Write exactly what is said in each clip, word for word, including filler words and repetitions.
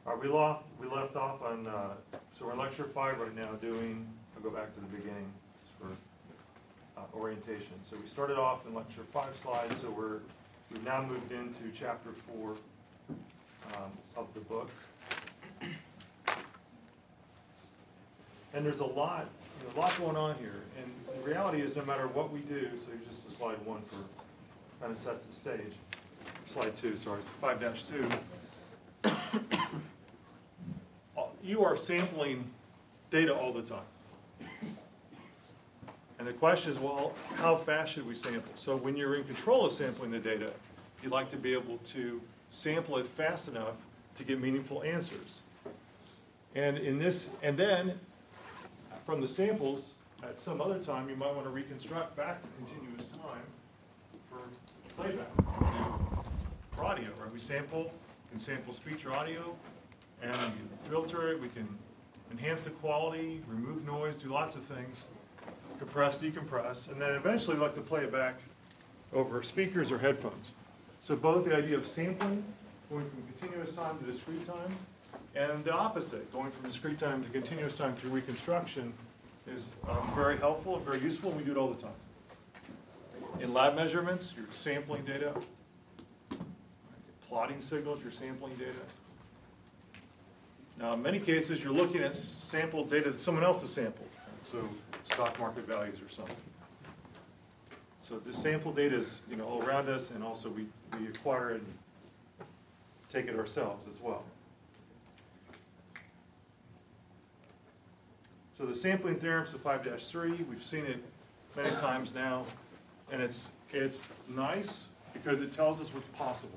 All right, we left, we left off on, uh, so we're in lecture five right now doing, I'll go back to the beginning for uh, orientation. So we started off in lecture five slides, so we're, we've now moved into chapter four um, of the book. And there's a lot, you know, a lot going on here. And the reality is no matter what we do, so just to slide one for, kind of sets the stage. Slide two, sorry, it's five dash two. You are sampling data all the time. And the question is, well, how fast should we sample? So when you're in control of sampling the data, you'd like to be able to sample it fast enough to get meaningful answers. And in this, and then from the samples, at some other time, you might want to reconstruct back to continuous time for playback. For audio, right? We sample, can sample speech or audio, and we can filter it, we can enhance the quality, remove noise, do lots of things, compress, decompress, and then eventually we like to play it back over speakers or headphones. So both the idea of sampling, going from continuous time to discrete time, and the opposite, going from discrete time to continuous time through reconstruction is um, very helpful and very useful, and we do it all the time. In lab measurements, you're sampling data. Plotting signals, you're sampling data. Now, in many cases, you're looking at sampled data that someone else has sampled. So, stock market values or something. So, this sample data is, you know, all around us, and also we, we acquire it and take it ourselves as well. So, the sampling theorem, so five dash three, we've seen it many times now, and it's it's nice because it tells us what's possible.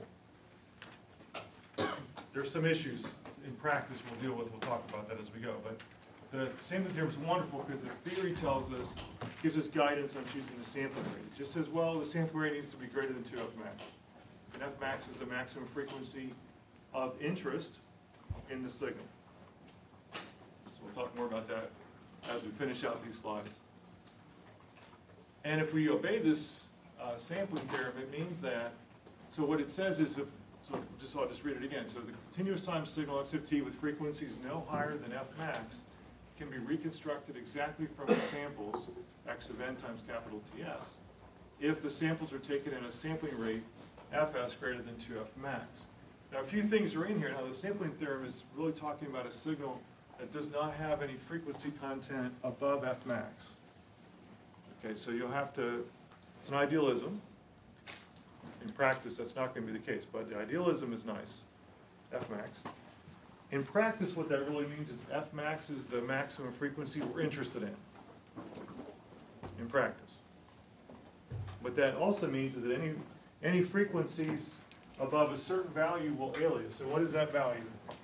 There's some issues in practice we'll deal with. We'll talk about that as we go. But the sampling theorem is wonderful because the theory tells us, gives us guidance on choosing the sampling rate. It just says, well, the sampling rate needs to be greater than two F max. And F max is the maximum frequency of interest in the signal. So we'll talk more about that as we finish out these slides. And if we obey this uh, sampling theorem, it means that, so what it says is if So just I'll just read it again. So the continuous time signal X of t with frequencies no higher than F max can be reconstructed exactly from the samples X of n times capital T S if the samples are taken at a sampling rate Fs greater than two F max. Now a few things are in here. Now the sampling theorem is really talking about a signal that does not have any frequency content above F max. Okay, so you'll have to, it's an idealism. In practice, that's not going to be the case, but the idealism is nice, F max. In practice, what that really means is F max is the maximum frequency we're interested in, in practice. What that also means is that any, any frequencies above a certain value will alias. So what is that value?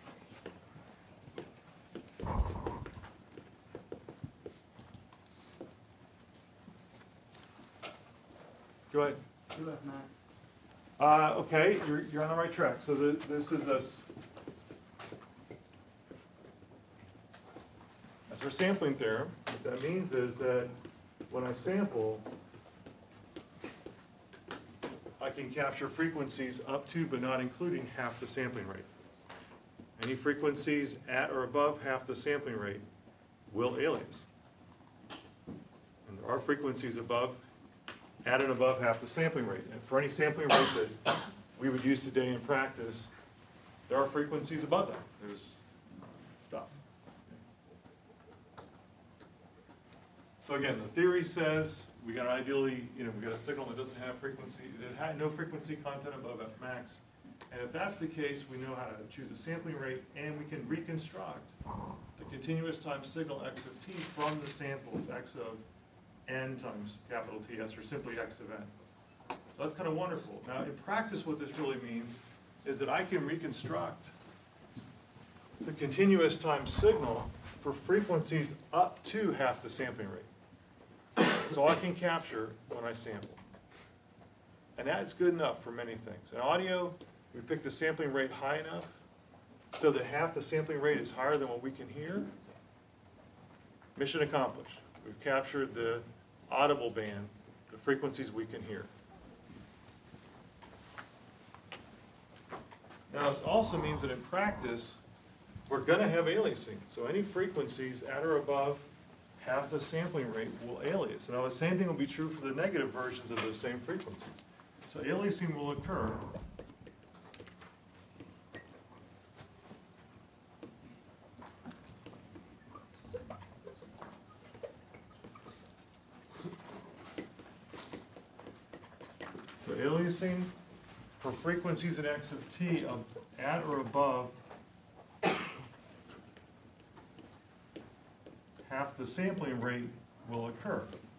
Go ahead. two F max. Uh, okay, you're, you're on the right track. So the, this is us. That's our sampling theorem. What that means is that when I sample, I can capture frequencies up to but not including half the sampling rate. Any frequencies at or above half the sampling rate will alias. And there are frequencies above at and above half the sampling rate. And for any sampling rate that we would use today in practice, there are frequencies above that. There's stuff. So again, the theory says we got ideally, you know, we got a signal that doesn't have frequency, that had no frequency content above F max. And if that's the case, we know how to choose a sampling rate, and we can reconstruct the continuous time signal X of t from the samples X of n times capital T S, or simply X of n. So that's kind of wonderful. Now, in practice, what this really means is that I can reconstruct the continuous time signal for frequencies up to half the sampling rate. That's all I can capture when I sample. And that's good enough for many things. In audio, we pick the sampling rate high enough so that half the sampling rate is higher than what we can hear. Mission accomplished. We've captured the audible band, the frequencies we can hear. Now, this also means that in practice, we're gonna have aliasing. So any frequencies at or above half the sampling rate will alias. Now the same thing will be true for the negative versions of those same frequencies. So aliasing will occur So aliasing for frequencies at x of t of at or above half the sampling rate will occur.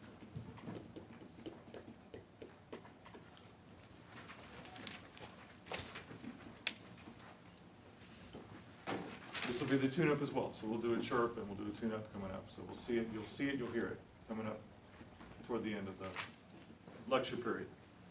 This will be the tune-up as well. So we'll do a chirp and we'll do a tune-up coming up. So we'll see it, you'll see it, you'll hear it coming up toward the end of the lecture period.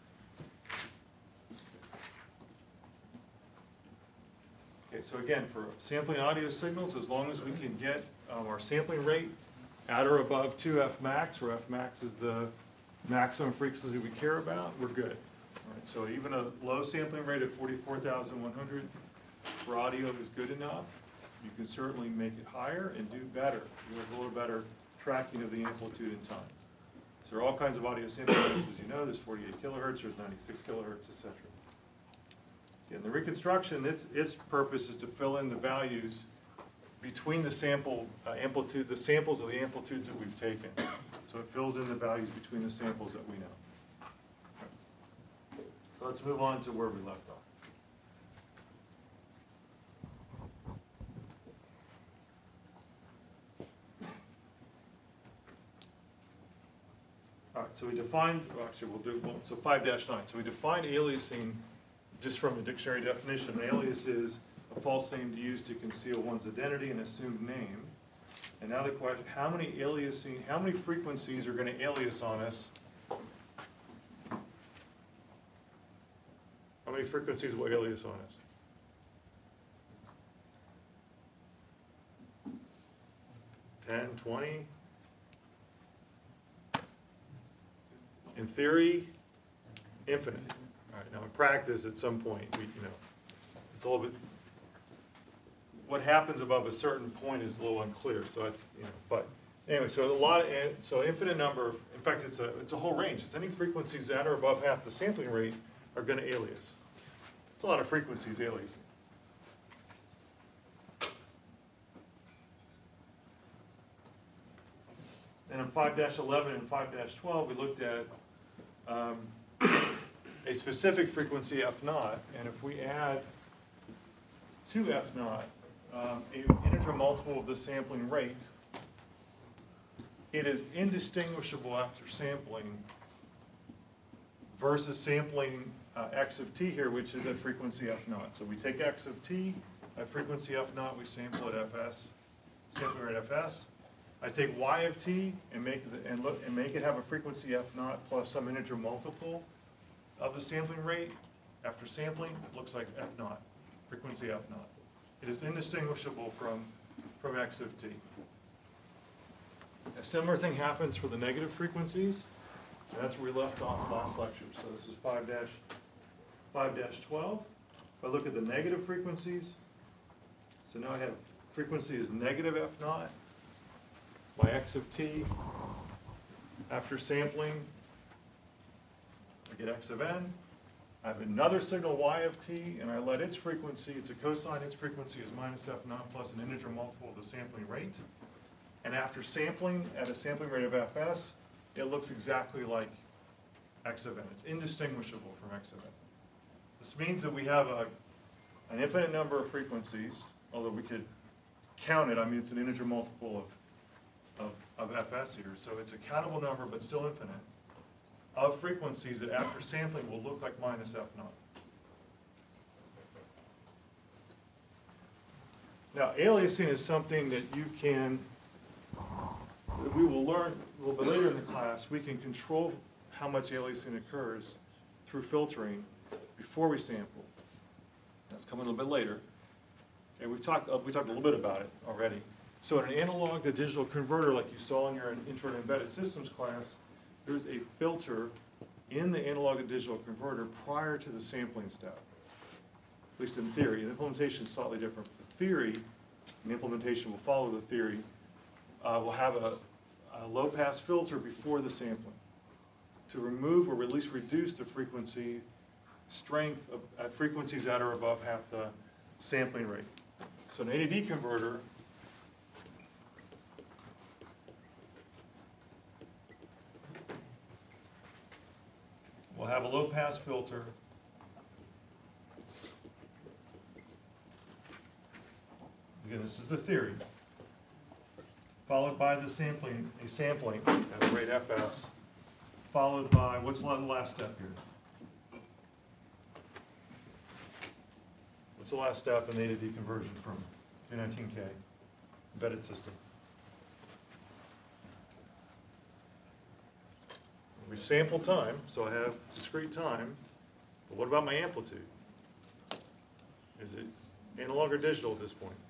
Okay, so again, for sampling audio signals, as long as we can get um, our sampling rate at or above two F max, where F max is the maximum frequency we care about, we're good. All right, so even a low sampling rate of forty-four thousand one hundred for audio is good enough. You can certainly make it higher and do better. You have a little better tracking of the amplitude and time. So there are all kinds of audio sampling rates, as you know. There's forty-eight kilohertz, there's ninety-six kilohertz, et cetera. In the reconstruction, its, its purpose is to fill in the values between the sample uh, amplitude, the samples of the amplitudes that we've taken. So it fills in the values between the samples that we know. So let's move on to where we left off. All right, so we defined, well, actually we'll do, well, so five dash nine. So we defined aliasing just from a dictionary definition. An alias is a false name used to conceal one's identity and assumed name. And now the question, how many aliasing, how many frequencies are going to alias on us? How many frequencies will alias on us? ten, twenty? In theory, infinite. All right, now in practice, at some point, we, you know, it's a little bit, what happens above a certain point is a little unclear, so I, you know, but anyway, so a lot of, so infinite number, of, in fact, it's a, it's a whole range. It's any frequencies at or above half the sampling rate are going to alias. It's a lot of frequencies aliasing. And in five dash eleven and five dash twelve, we looked at um, a specific frequency F naught, and if we add to F naught um, an integer multiple of the sampling rate, it is indistinguishable after sampling versus sampling uh, x of t here, which is at frequency F naught. So we take x of t at frequency F naught, we sample at Fs, sampling rate Fs. I take y of t and make the, and look and make it have a frequency F naught plus some integer multiple of the sampling rate. After sampling, it looks like F naught, frequency F naught. It is indistinguishable from, from x of t. A similar thing happens for the negative frequencies. And that's where we left off last lecture. So this is five dash five dash twelve. If I look at the negative frequencies, so now I have frequency is negative F naught by x of t. After sampling, I get x of n. I have another signal y of t, and I let its frequency, it's a cosine, its frequency is minus F naught plus an integer multiple of the sampling rate. And after sampling at a sampling rate of Fs, it looks exactly like x of n. It's indistinguishable from x of n. This means that we have a, an infinite number of frequencies, although we could count it. I mean, it's an integer multiple of, of, of Fs here. So it's a countable number, but still infinite, of frequencies that after sampling will look like minus F naught. Now, aliasing is something that you can, that we will learn a little bit later in the class. We can control how much aliasing occurs through filtering before we sample. That's coming a little bit later. Okay, we've talked, uh, we talked a little bit about it already. So in an analog to digital converter, like you saw in your Intro to Embedded Systems class, there's a filter in the analog to digital converter prior to the sampling step, at least in theory. The implementation is slightly different. The theory and implementation will follow the theory, uh, will have a, a low-pass filter before the sampling to remove or at least reduce the frequency strength of, at frequencies that are above half the sampling rate. So an A to D converter will have a low-pass filter again, this is the theory, followed by the sampling, a sampling at a rate F S, followed by, what's the last step here? What's the last step in A to D conversion from two nineteen K, embedded system? We've sampled time, so I have discrete time, but what about my amplitude? Is it analog or digital at this point?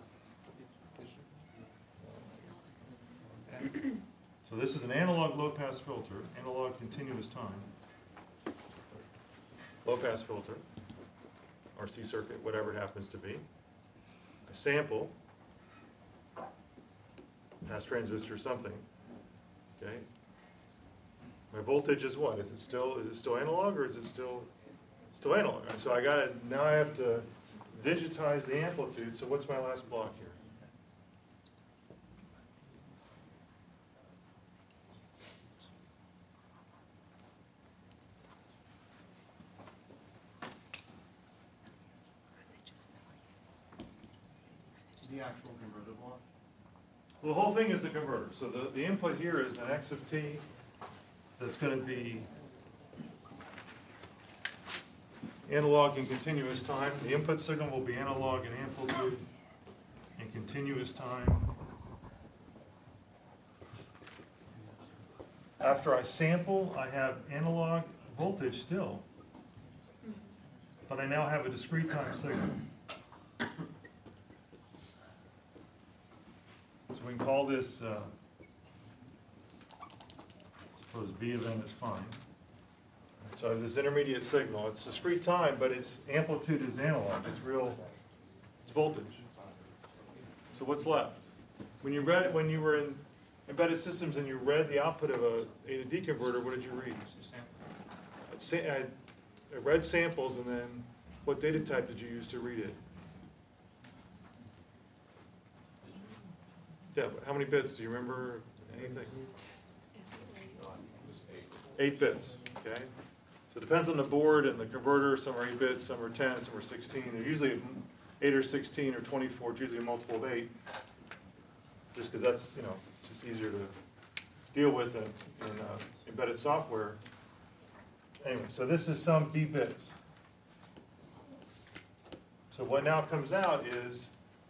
So this is an analog low-pass filter, analog continuous time, low-pass filter, R C circuit, whatever it happens to be. A sample, pass transistor, something, okay? My voltage is what? Is it still, is it still analog or is it still, still analog? And so I gotta, now I have to digitize the amplitude, so what's my last block here? The actual converter block? Well, the whole thing is the converter. So the, the input here is an X of T that's going to be analog and continuous time. The input signal will be analog and amplitude and continuous time. After I sample, I have analog voltage still, but I now have a discrete time signal. So we can call this, uh, suppose B of n is fine. So I have this intermediate signal. It's discrete time, but its amplitude is analog. It's real, it's voltage. So what's left? When you read, when you were in embedded systems and you read the output of a A to D converter, what did you read? I read samples, and then what data type did you use to read it? Yeah, but how many bits? Do you remember anything? Eight bits, okay? So it depends on the board and the converter. Some are eight bits, some are ten, some are sixteen. They're usually eight or sixteen or twenty-four. It's usually a multiple of eight, just because that's, you know, it's just easier to deal with in, in uh, embedded software. Anyway, so this is some B bits. So what now comes out is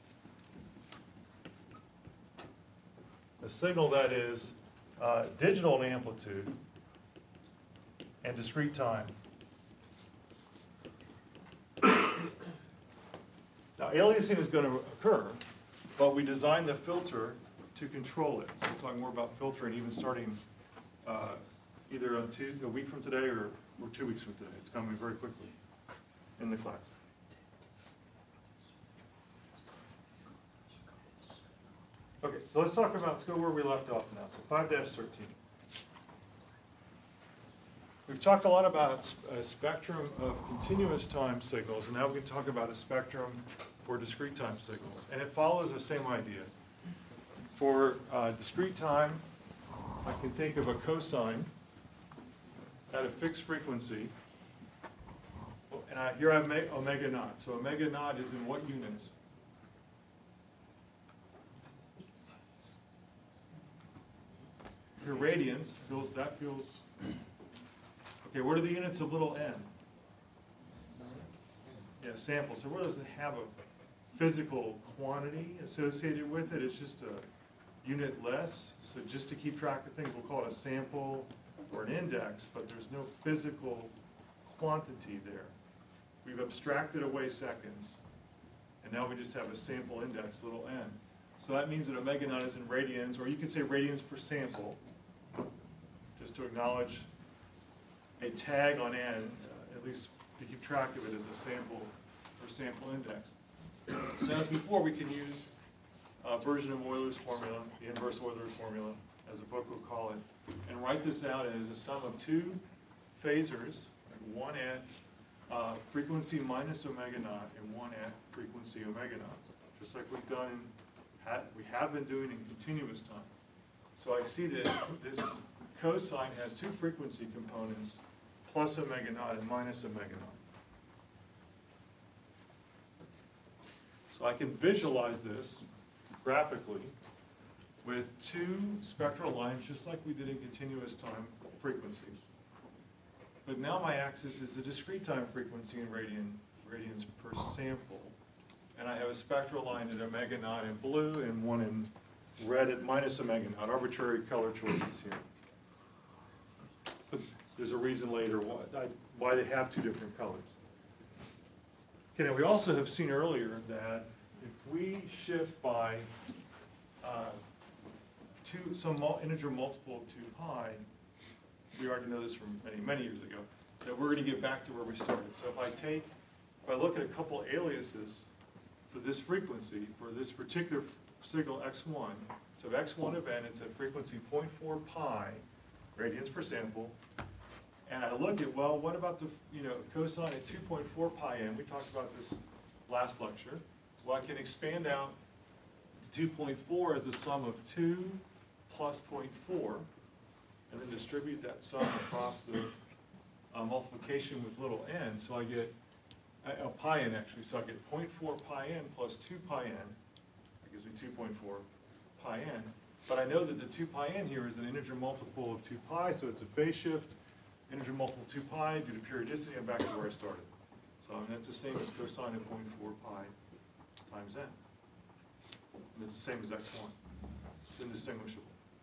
a signal that is uh, digital in amplitude and discrete time. Now, aliasing is going to occur, but we designed the filter to control it. So we'll talk more about filtering even starting uh, either on Tuesday, a week from today, or, or two weeks from today. It's coming very quickly in the class. Okay, so let's talk about, let's go where we left off now. So five dash thirteen. We've talked a lot about a spectrum of continuous time signals, and now we can talk about a spectrum for discrete time signals. And it follows the same idea. For uh, discrete time, I can think of a cosine at a fixed frequency. And I, here I have omega naught. So omega naught is in what units? Your radians, feels, that feels, okay, what are the units of little n? Yeah, sample. So what does it have a physical quantity associated with it? It's just a unit less. So just to keep track of things, we'll call it a sample or an index, but there's no physical quantity there. We've abstracted away seconds, and now we just have a sample index, little n. So that means that omega naught is in radians, or you could say radians per sample, just to acknowledge a tag on n, uh, at least to keep track of it as a sample or sample index. So as before, we can use uh, version of Euler's formula, the inverse Euler's formula, as the book will call it, and write this out as a sum of two phasors, one at uh, frequency minus omega naught and one at frequency omega naught, just like we've done in, ha we have been doing in continuous time. So I see that this cosine has two frequency components, plus omega naught and minus omega naught. So I can visualize this graphically with two spectral lines, just like we did in continuous time frequencies. But now my axis is the discrete time frequency in radian, radians per sample. And I have a spectral line at omega naught in blue and one in red at minus omega naught, arbitrary color choices here. But there's a reason later why, I, why they have two different colors. Okay, now we also have seen earlier that if we shift by uh, two, some mul integer multiple of two pi, we already know this from many, many years ago, that we're going to get back to where we started. So if I take, if I look at a couple aliases for this frequency, for this particular signal x one, so x one event, it's at frequency zero point four pi radians per sample, and I look at, well, what about the, you know, cosine at two point four pi n? We talked about this last lecture. Well, I can expand out two point four as a sum of two plus zero point four, and then distribute that sum across the uh, multiplication with little n. So I get a, a pi n actually. So I get zero point four pi n plus two pi n. That gives me two point four pi n. But I know that the two pi n here is an integer multiple of two pi, so it's a phase shift. Integer multiple two pi due to periodicity. I'm back to where I started. So I mean, that's the same as cosine of zero point four pi times n. And it's the same as x one. It's indistinguishable.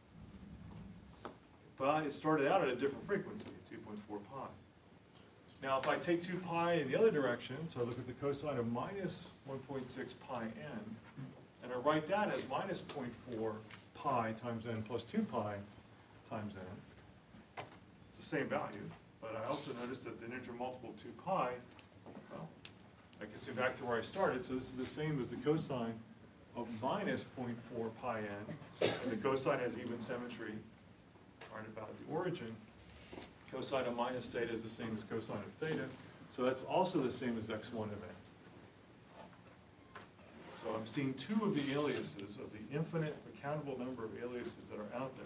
But it started out at a different frequency, two point four pi. Now if I take two pi in the other direction, so I look at the cosine of minus one point six pi n, and I write that as minus zero point four pi times n plus two pi times n. It's the same value, but I also notice that the integer multiple of two pi, well, I can see back to where I started, so this is the same as the cosine of minus zero point four pi n, and the cosine has even symmetry right about the origin. Cosine of minus theta is the same as cosine of theta, so that's also the same as x one event. So I'm seeing two of the aliases, of the infinite accountable number of aliases that are out there.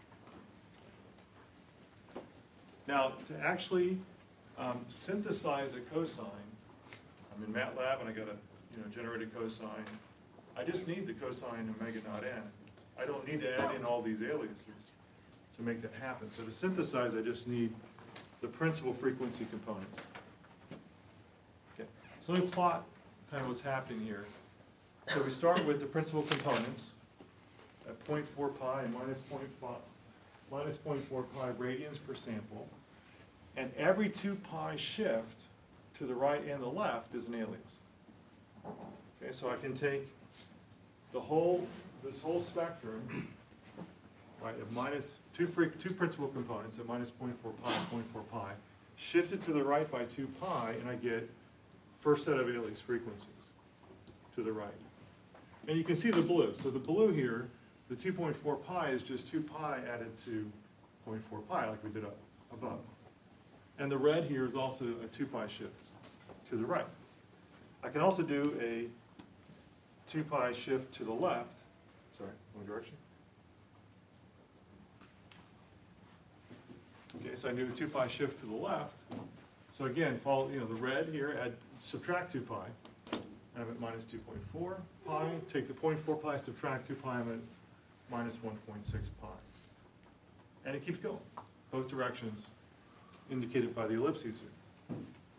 Now, to actually um, synthesize a cosine, I'm in MATLAB and I got a you know generated cosine. I just need the cosine omega naught n. I don't need to add in all these aliases to make that happen. So to synthesize, I just need the principal frequency components. Okay, so let me plot kind of what's happening here. So we start with the principal components at zero point four pi and minus zero point five, minus zero point four pi radians per sample, and every two pi shift to the right and the left is an alias. Okay, so I can take the whole, this whole spectrum, right, of minus two free, two principal components at minus zero point four pi and zero point four pi, shift it to the right by two pi, and I get first set of alias frequencies to the right. And you can see the blue. So the blue here, the two point four pi is just two pi added to zero point four pi, like we did up above. And the red here is also a two pi shift to the right. I can also do a two pi shift to the left. Sorry, wrong direction. Okay, so I do a two pi shift to the left. So again, follow, you know, the red here, add, subtract two pi. I'm at minus two point four pi. Take the zero point four pi, subtract two pi, I'm at minus one point six pi. And it keeps going, both directions indicated by the ellipses here.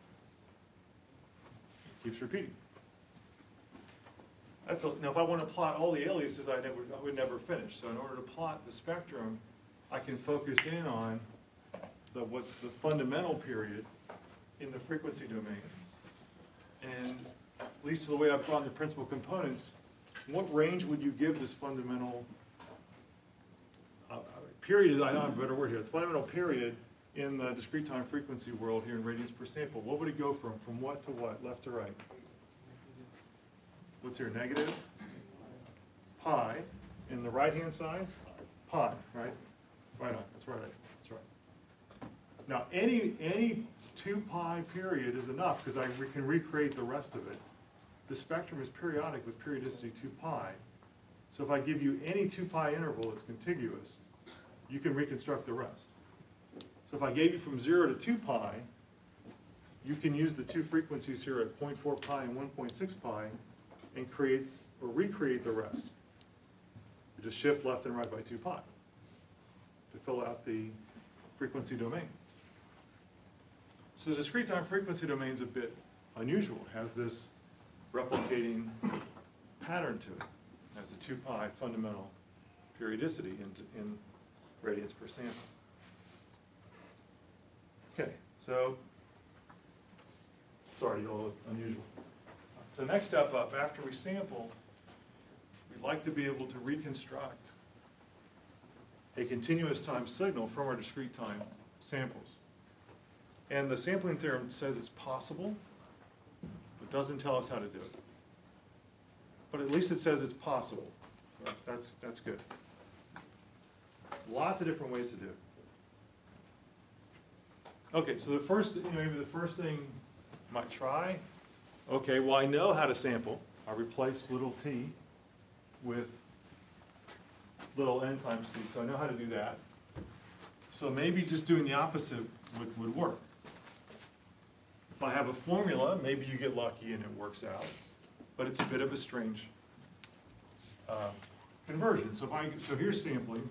It keeps repeating. That's a, now if I want to plot all the aliases, I, never, I would never finish. So in order to plot the spectrum, I can focus in on the, what's the fundamental period in the frequency domain. And at least the way I've drawn the principal components, what range would you give this fundamental uh, period? I don't have a better word here. The fundamental period in the discrete time frequency world here in radians per sample. What would it go from? From what to what? Left to right? What's here? Negative? pi, and the right-hand side, pi, right? Right on, that's right, that's right. Now, any, any two pi period is enough, because I re- can recreate the rest of it. The spectrum is periodic with periodicity two pi. So if I give you any two pi interval that's contiguous, you can reconstruct the rest. So if I gave you from zero to two pi, you can use the two frequencies here at zero point four pi and one point six pi and create or recreate the rest. You just shift left and right by two pi to fill out the frequency domain. So the discrete time frequency domain is a bit unusual. It has this replicating pattern to it. It has a two pi fundamental periodicity in, in radians per sample. Okay, so, sorry, a little unusual. So next step up, after we sample, we'd like to be able to reconstruct a continuous time signal from our discrete time samples. And the sampling theorem says it's possible, but doesn't tell us how to do it. But at least it says it's possible. So that's, that's good. Lots of different ways to do it. Okay, so the first, you know, maybe the first thing I might try, okay, well, I know how to sample. I replace little t with little n times t, so I know how to do that. So maybe just doing the opposite would, would work. If I have a formula, maybe you get lucky and it works out, but it's a bit of a strange uh, conversion. So if I, so here's sampling.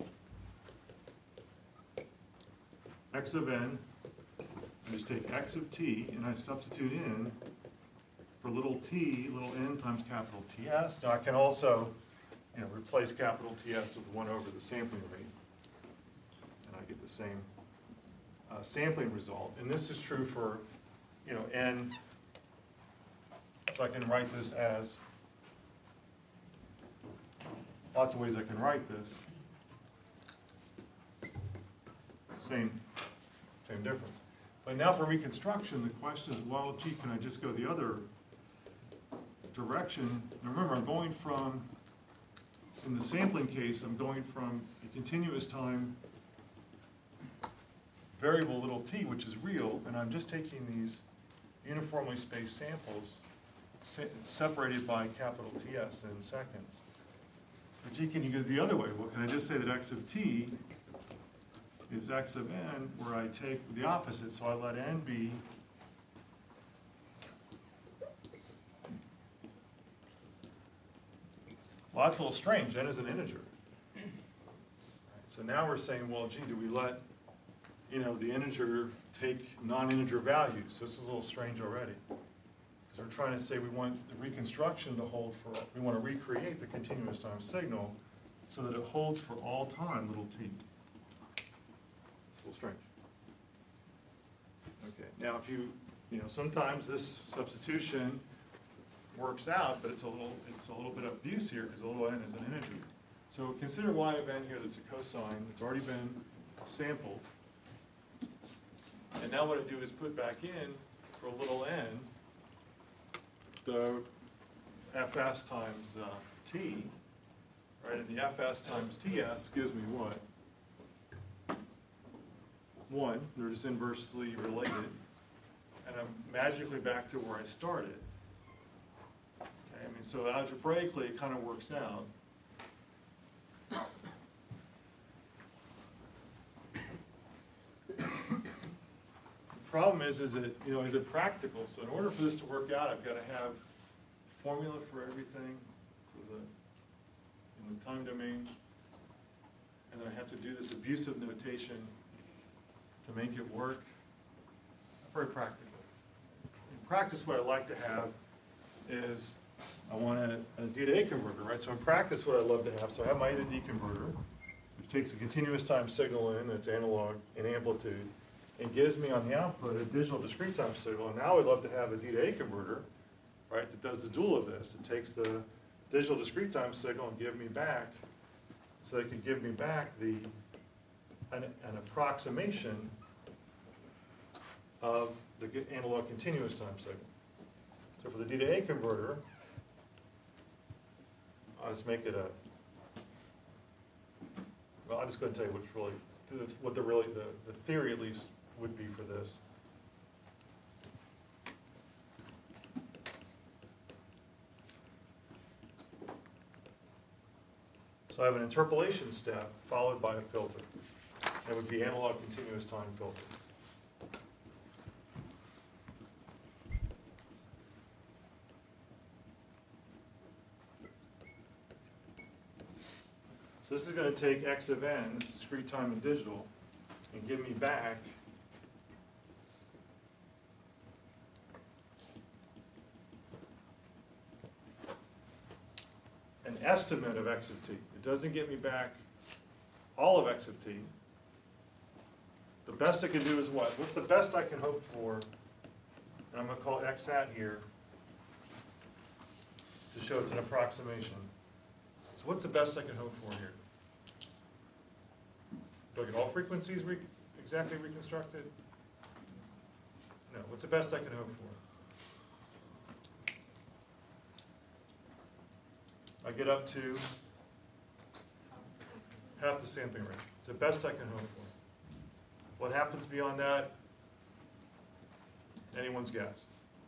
X of n, I just take x of t and I substitute in for little t, little n times capital T S. Now I can also, you know, replace capital T S with one over the sampling rate, and I get the same uh, sampling result. And this is true for, you know, n. So I can write this as, lots of ways I can write this. Same, same difference. But now for reconstruction, the question is, well, gee, can I just go the other direction? Now remember, I'm going from, in the sampling case, I'm going from a continuous time variable little t, which is real, and I'm just taking these uniformly spaced samples se separated by capital T S in seconds. But gee, can you go the other way? Well, can I just say that x of t is x of n, where I take the opposite, so I let n be well, that's a little strange. N is an integer. Right, so now we're saying, well, gee, do we let, you know, the integer take non-integer values? This is a little strange already. Because we're trying to say we want the reconstruction to hold for, we want to recreate the continuous time signal so that it holds for all time, little t. It's a little strange. Okay, now if you, you know, sometimes this substitution works out, but it's a little, it's a little bit of abuse here because a little n is an integer. So consider y of n here that's a cosine that's already been sampled. And now what I do is put back in for a little n the fs times uh, t, right? And the fs times ts gives me what? One. They're just inversely related. And I'm magically back to where I started. Okay, I mean, so algebraically it kind of works out. The problem is, is it, you know, is it practical? So in order for this to work out, I've got to have a formula for everything for the, in the time domain. And then I have to do this abusive notation to make it work. Very practical. In practice, what I like to have is I want a, a D to A converter, right? So in practice, what I love to have, so I have my A to D converter, which takes a continuous time signal in that's analog in amplitude, and gives me on the output a digital discrete time signal. And now I'd love to have a D to A converter, right, that does the dual of this. It takes the digital discrete time signal and give me back, so it could give me back the an, an approximation of the analog continuous time signal. So for the D to A converter, I I'll just make it a, well, I'll just go ahead and tell you what's really, what the really, the, the theory at least would be for this. So I have an interpolation step followed by a filter. That would be analog continuous time filter. So this is going to take x of n, this is discrete time and digital, and give me back an estimate of x of t. It doesn't get me back all of x of t. The best I can do is what? What's the best I can hope for? And I'm going to call it x hat here to show it's an approximation. So what's the best I can hope for here? Do I get all frequencies re exactly reconstructed? No. What's the best I can hope for? I get up to half the sampling rate. It's the best I can hope for. What happens beyond that? Anyone's guess.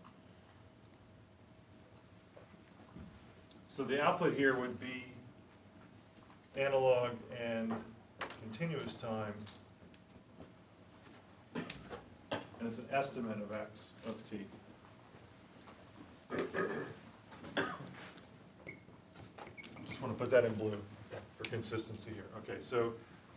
So the output here would be analog and continuous time, and it's an estimate of x of t. Just want to put that in blue for consistency here. Okay, so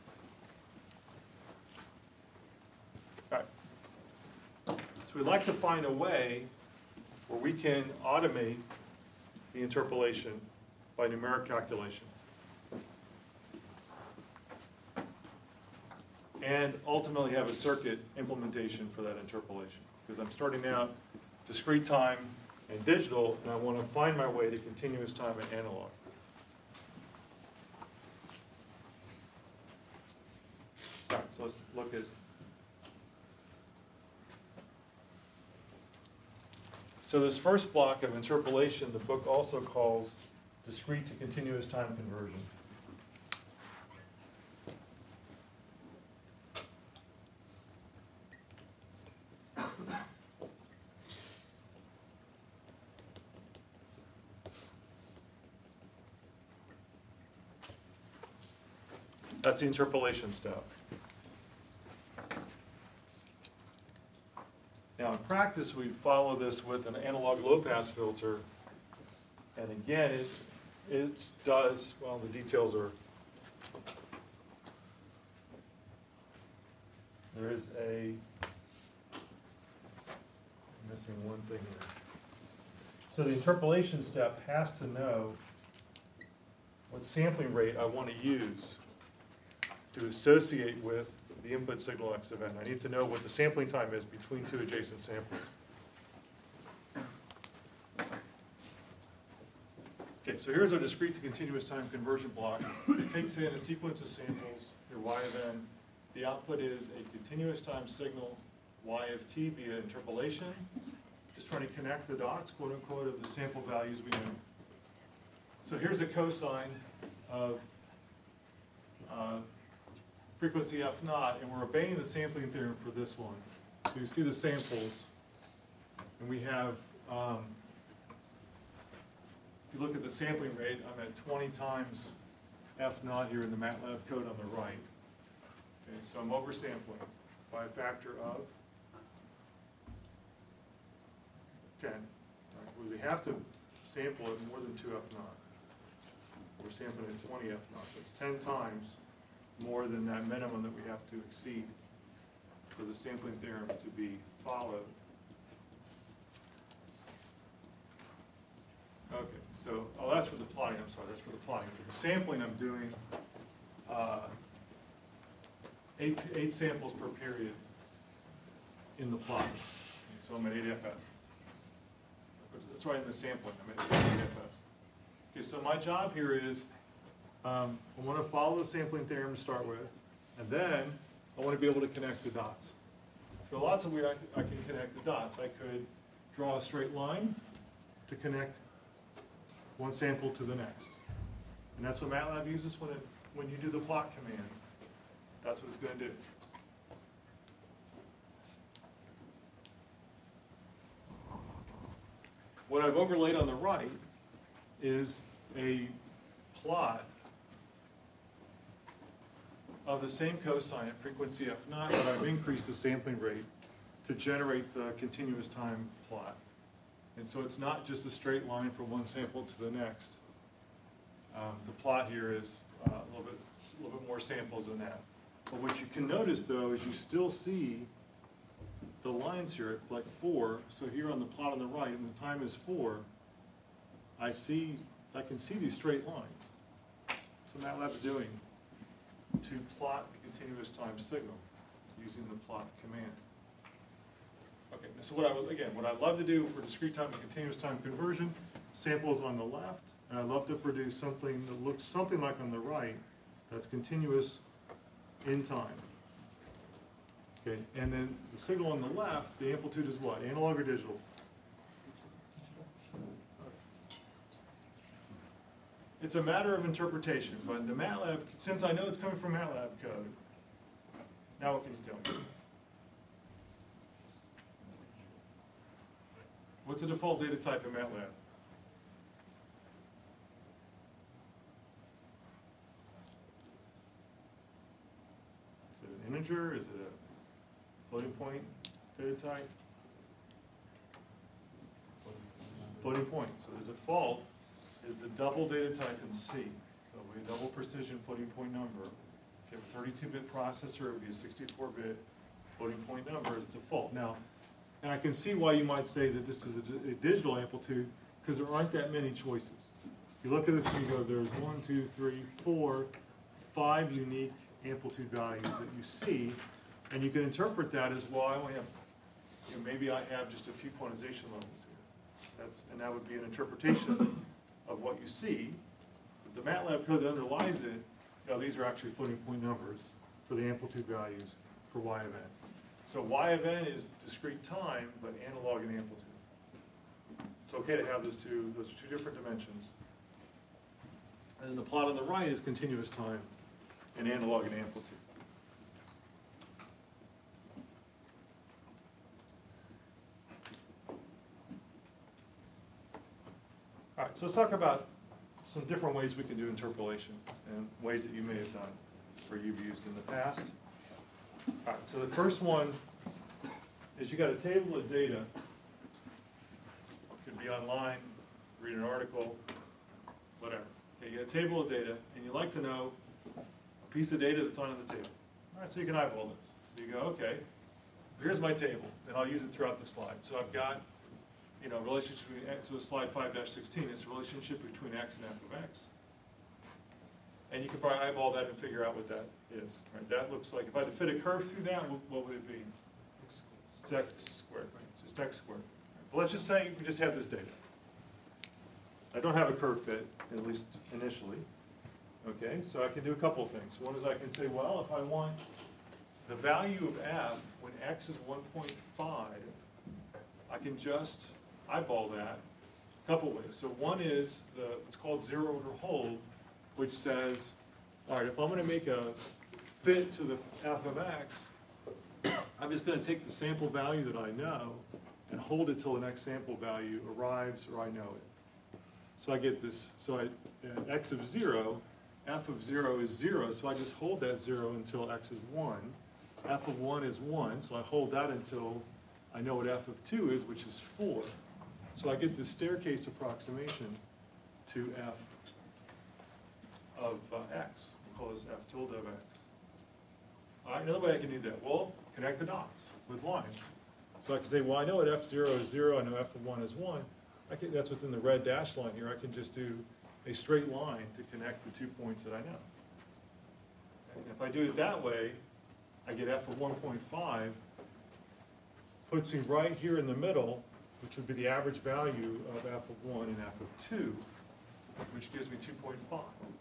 all right. So we'd like to find a way where we can automate the interpolation by numeric calculation. And ultimately have a circuit implementation for that interpolation. Because I'm starting out discrete time and digital, and I want to find my way to continuous time and analog. All right, so let's look at. So this first block of interpolation, the book also calls discrete to continuous time conversion. That's the interpolation step. Now in practice, we follow this with an analog low-pass filter. And again, it, it does, well, the details are, there is a, I'm missing one thing here. So the interpolation step has to know what sampling rate I want to use to associate with the input signal x of n. I need to know what the sampling time is between two adjacent samples. Okay, so here's our discrete to continuous time conversion block. It takes in a sequence of samples, your y of n. The output is a continuous time signal, y of t via interpolation. Just trying to connect the dots, quote unquote, of the sample values we know. So here's a cosine of uh, frequency f naught, and we're obeying the sampling theorem for this one. So you see the samples, and we have, um, if you look at the sampling rate, I'm at twenty times f naught here in the MATLAB code on the right. Okay, so I'm oversampling by a factor of ten. Right? We have to sample it more than two f naught. We're sampling at twenty f naught, so it's ten times more than that minimum that we have to exceed for the sampling theorem to be followed. Okay, so, oh, that's for the plotting, I'm sorry, that's for the plotting. For the sampling, I'm doing uh, eight, eight samples per period in the plot. Okay, so I'm at eight F S. That's right in the sampling, I'm at eight F S. Okay, so my job here is Um, I want to follow the sampling theorem to start with, and then I want to be able to connect the dots. There are lots of ways I, I can connect the dots. I could draw a straight line to connect one sample to the next. And that's what MATLAB uses when it, when you do the plot command. That's what it's going to do. What I've overlaid on the right is a plot of the same cosine at frequency f naught, but I've increased the sampling rate to generate the continuous time plot. And so it's not just a straight line from one sample to the next. Um, the plot here is uh, a little bit, a little bit more samples than that. But what you can notice, though, is you still see the lines here at like four. So here on the plot on the right, when the time is four, I see, I can see these straight lines. So MATLAB's doing to plot the continuous time signal using the plot command. Okay, so what I would, again, what I love to do for discrete time and continuous time conversion, samples on the left, and I love to produce something that looks something like on the right that's continuous in time. Okay, and then the signal on the left, the amplitude is what? Analog or digital? It's a matter of interpretation, but the MATLAB, since I know it's coming from MATLAB code, now what can you tell me? What's the default data type in MATLAB? Is it an integer? Is it a floating point data type? Floating point. So the default is the double data type in C. So we have double precision floating point number. If you have a thirty-two bit processor, it would be a sixty-four bit floating point number as default. Now, and I can see why you might say that this is a, a digital amplitude, because there aren't that many choices. You look at this and you go, there's one, two, three, four, five unique amplitude values that you see, and you can interpret that as, well, I only have, you know, maybe I have just a few quantization levels here. That's, and that would be an interpretation of what you see. But the MATLAB code that underlies it, you know, these are actually floating point numbers for the amplitude values for y of n. So y of n is discrete time, but analog and amplitude. It's okay to have those two, those are two different dimensions. And then the plot on the right is continuous time and analog and amplitude. All right, so let's talk about some different ways we can do interpolation and ways that you may have done or you've used in the past. All right, so the first one is you got a table of data. It could be online, read an article, whatever. Okay, you got a table of data, and you like to know a piece of data that's on the table. All right, so you can eyeball this. So you go, okay, here's my table, and I'll use it throughout the slide. So I've got, you know, relationship between x, so slide five dash sixteen, it's a relationship between x and f of x. And you can probably eyeball that and figure out what that is. Right? That looks like, if I had to fit a curve through that, what, what would it be? It's x squared, right? It's just x squared. Right? But let's just say we just have this data. I don't have a curve fit, at least initially. Okay, so I can do a couple of things. One is I can say, well, if I want the value of f when x is one point five, I can just eyeball that a couple ways. So one is the what's called zero order hold, which says, all right, if I'm going to make a fit to the f of x, I'm just going to take the sample value that I know and hold it till the next sample value arrives or I know it. So I get this, so I, at x of zero, f of zero is zero, so I just hold that zero until x is one. F of one is one, so I hold that until I know what f of two is, which is four. So I get this staircase approximation to f of uh, x. We'll call this f tilde of x. All right, another way I can do that, well, connect the dots with lines. So I can say, well, I know what f zero is zero, I know f of one is one. I can, that's what's in the red dashed line here. I can just do a straight line to connect the two points that I know. And if I do it that way, I get f of one point five, puts me right here in the middle, which would be the average value of f of one and f of two, which gives me two point five.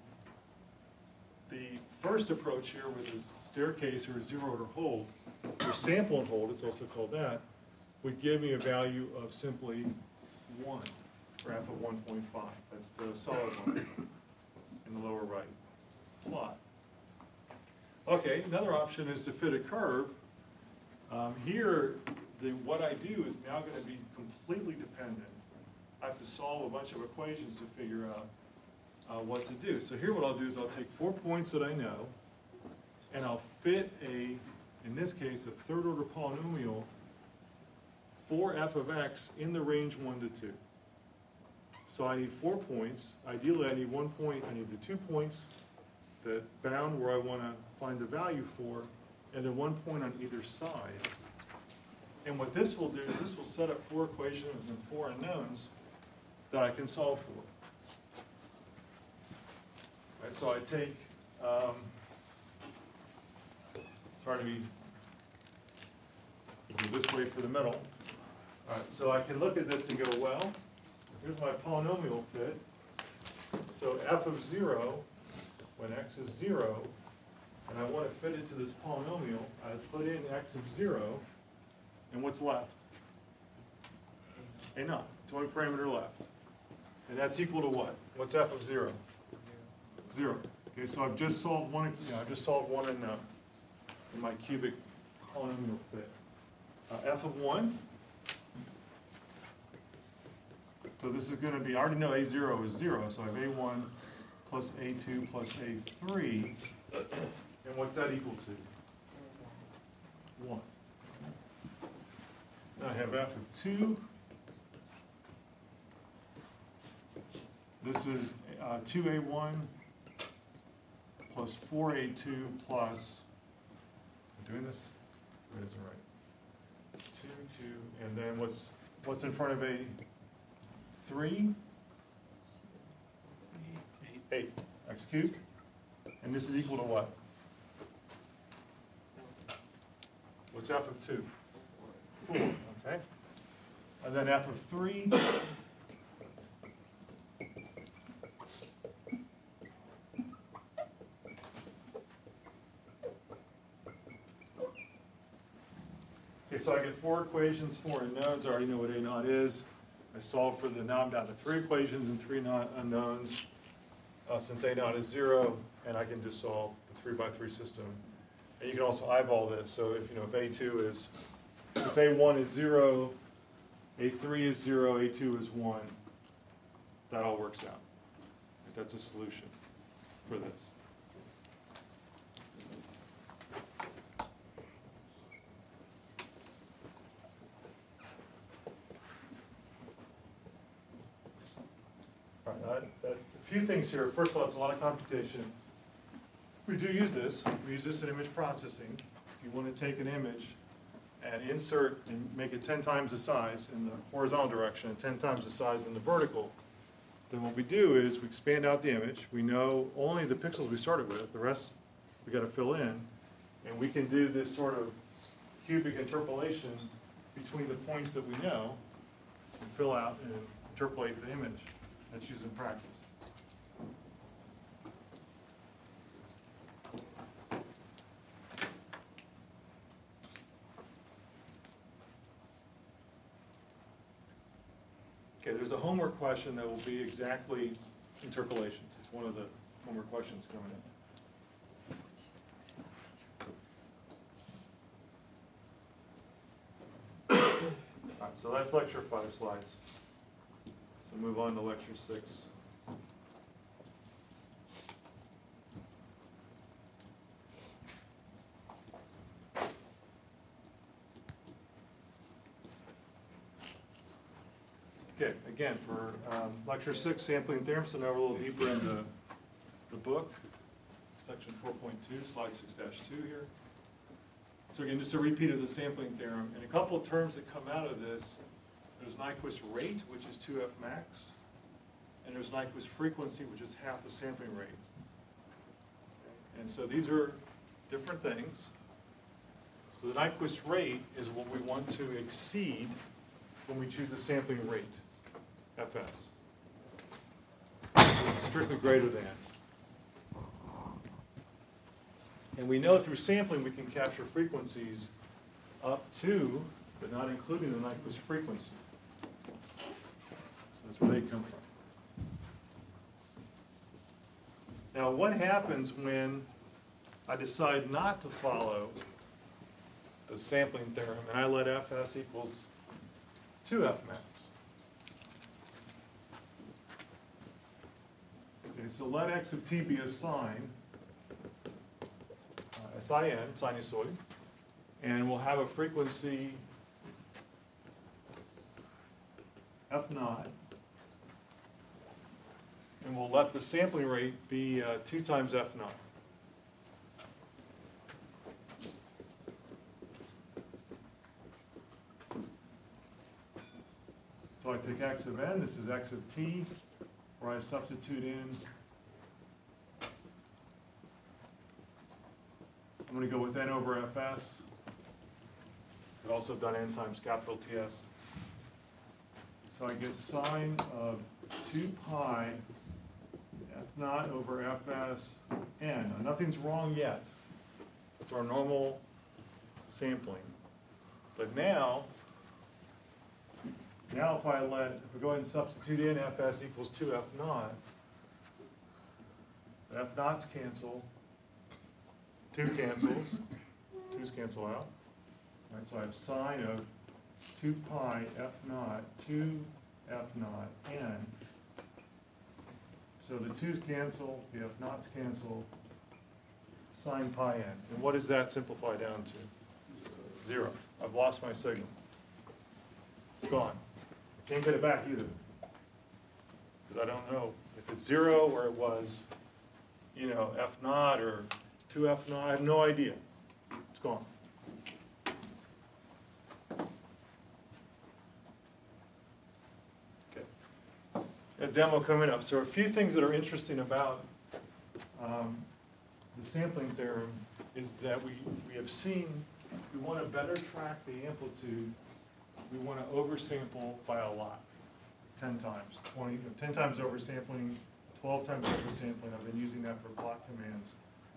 The first approach here with this staircase or zero order hold, or sample and hold, it's also called that, would give me a value of simply one for f of one point five. That's the solid line. in the lower right plot. Okay, another option is to fit a curve. Um, here, the, what I do is now going to be completely dependent. I have to solve a bunch of equations to figure out uh, what to do. So here what I'll do is I'll take four points that I know, and I'll fit a, in this case, a third order polynomial for f of x in the range one to two. So I need four points. Ideally, I need one point, I need the two points that bound where I want to find the value for, and then one point on either side. And what this will do is this will set up four equations and four unknowns that I can solve for. Right, so I take, um, try to be go this way for the middle. All right, so I can look at this and go, well, here's my polynomial fit. So f of zero, when x is zero, and I want to fit it to this polynomial, I put in x of zero, and what's left? A naught. It's one parameter left. And that's equal to what? What's f of zero? Zero. Okay, so I've just solved one, you know, I've just solved one in, uh, in my cubic polynomial fit. Uh, f of one. So this is going to be, I already know a zero is zero, so I have a one plus a two plus a three. And what's that equal to? one. Now I have f of two. This is uh, two a one plus four a two plus, am I doing this? That isn't right. two, two, and then what's, what's in front of a three? eight, x cubed. And this is equal to what? What's f of two? four, okay. And then f of three. Okay, so I get four equations, four unknowns. I already know what a naught is. I solve for the, now I'm down to three equations and three not unknowns. Uh, since a naught is zero, and I can just solve the three by three system. And you can also eyeball this. So if you know if a two is, if a one is zero, a three is zero, a two is one, that all works out. That's a solution for this. All right, uh, a few things here. First of all, it's a lot of computation. We do use this. We use this in image processing. If you want to take an image and insert and make it ten times the size in the horizontal direction and ten times the size in the vertical, then what we do is we expand out the image. We know only the pixels we started with. The rest we got to fill in. And we can do this sort of cubic interpolation between the points that we know and fill out and interpolate the image. That's used in practice. Okay, there's a homework question that will be exactly interpolations. It's one of the homework questions coming in. All right, so that's lecture five slides. So move on to lecture six. Okay, again, for um, lecture six, sampling theorems, so now we're a little deeper into the book, section four point two, slide six dash two here. So again, just a repeat of the sampling theorem. And a couple of terms that come out of this, there's Nyquist rate, which is two F max, and there's Nyquist frequency, which is half the sampling rate. And so these are different things. So the Nyquist rate is what we want to exceed when we choose a sampling rate, F S. It's strictly greater than. And we know through sampling we can capture frequencies up to, but not including the Nyquist frequency. So that's where they come from. Now, what happens when I decide not to follow the sampling theorem and I let Fs equals two F max? Okay, so let x of t be a sine, uh, sin, sinusoid, and we'll have a frequency F naught, and we'll let the sampling rate be uh, two times F naught. So I take x of n, this is x of t, where I substitute in, I'm going to go with n over Fs. I've also done n times capital T S. So I get sine of two pi F naught over Fs n. Now, nothing's wrong yet. It's our normal sampling. But now, now if I let, if we go ahead and substitute in Fs equals two F naught, the F naughts cancel, two cancels, twos cancel out. All right, so I have sine of two pi F naught, two F naught n. So the twos cancel, the F naughts cancel, sine pi n. And what does that simplify down to? Zero. I've lost my signal. It's gone. Can't get it back either. Because I don't know if it's zero or it was, you know, F naught or two F naught. I have no idea. It's gone. A demo coming up. So a few things that are interesting about um, the sampling theorem is that we, we have seen we want to better track the amplitude. We want to oversample by a lot, ten times, twenty, ten times oversampling, twelve times oversampling. I've been using that for plot commands.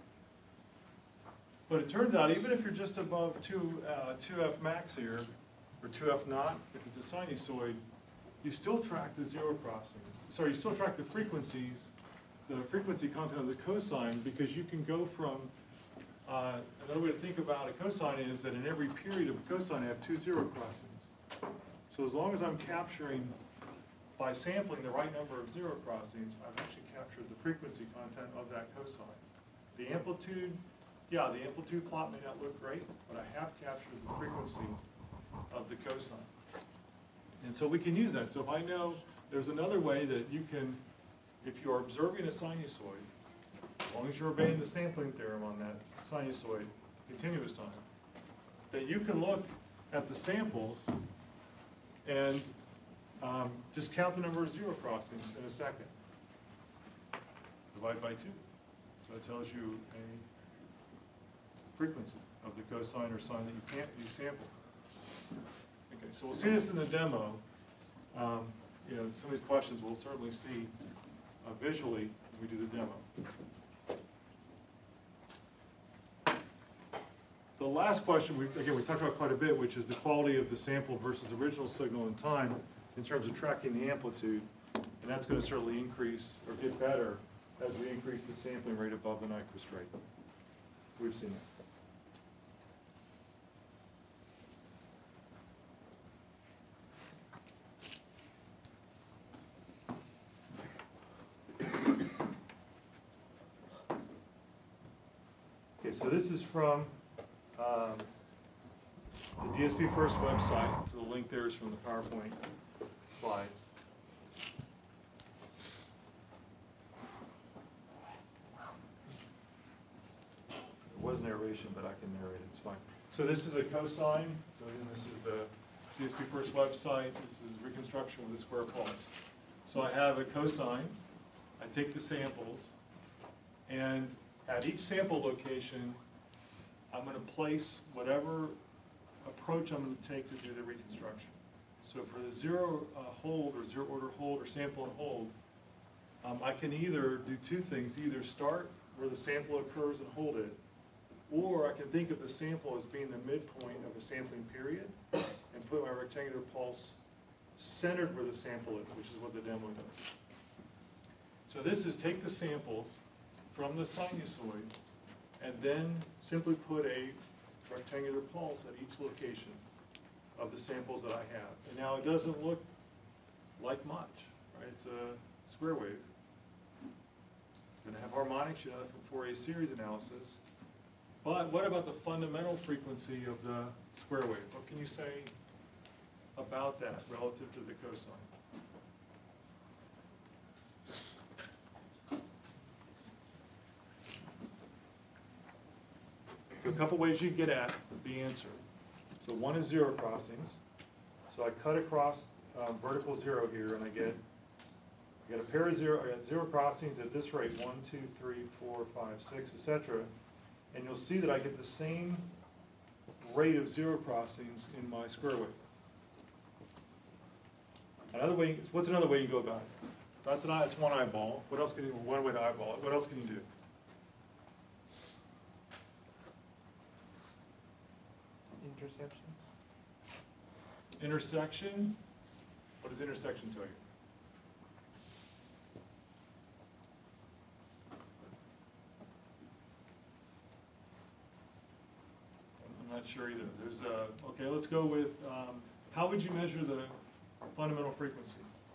But it turns out even if you're just above two, uh, two F max here, or two F naught, if it's a sinusoid, you still track the zero crossings. Sorry, you still track the frequencies, the frequency content of the cosine, because you can go from, uh, another way to think about a cosine is that in every period of a cosine I have two zero crossings. So as long as I'm capturing, by sampling the right number of zero crossings, I've actually captured the frequency content of that cosine. The amplitude, yeah, the amplitude plot may not look great, but I have captured the frequency of the cosine. And so we can use that. So if I know there's another way that you can, if you're observing a sinusoid, as long as you're obeying the sampling theorem on that sinusoid, continuous time, that you can look at the samples and um, just count the number of zero crossings in a second. Divide by two. So it tells you a frequency of the cosine or sine that you can't you sample. Okay, so we'll see this in the demo. Um, you know, some of these questions we'll certainly see uh, visually when we do the demo. The last question, we, again, we talked about quite a bit, which is the quality of the sample versus original signal in time in terms of tracking the amplitude. And that's going to certainly increase or get better as we increase the sampling rate above the Nyquist rate. We've seen that. Okay, so this is from um, the D S P First website. So the link there is from the PowerPoint slides. It was narration, but I can narrate it. It's fine. So this is a cosine. So again, this is the D S P First website. This is reconstruction with a square pulse. So I have a cosine. I take the samples, and at each sample location, I'm going to place whatever approach I'm going to take to do the reconstruction. So for the zero uh, hold or zero order hold or sample and hold, um, I can either do two things, either start where the sample occurs and hold it, or I can think of the sample as being the midpoint of a sampling period and put my rectangular pulse centered where the sample is, which is what the demo does. So this is take the samples from the sinusoid and then simply put a rectangular pulse at each location of the samples that I have. And now it doesn't look like much, right? It's a square wave. It's gonna have harmonics, you know, from Fourier series analysis. But what about the fundamental frequency of the square wave? What can you say about that relative to the cosine? A couple ways you can get at the answer. So one is zero crossings. So I cut across um, vertical zero here, and I get I get a pair of zero, I got zero crossings at this rate, one, two, three, four, five, six, et cetera. And you'll see that I get the same rate of zero crossings in my square wave. Another way, what's another way you go about it? That's an eye, that's one eyeball. What else can you, one way to eyeball it? What else can you do? Interception. Intersection. What does intersection tell you? I'm not sure either. There's a, okay, let's go with, um, how would you measure the fundamental frequency?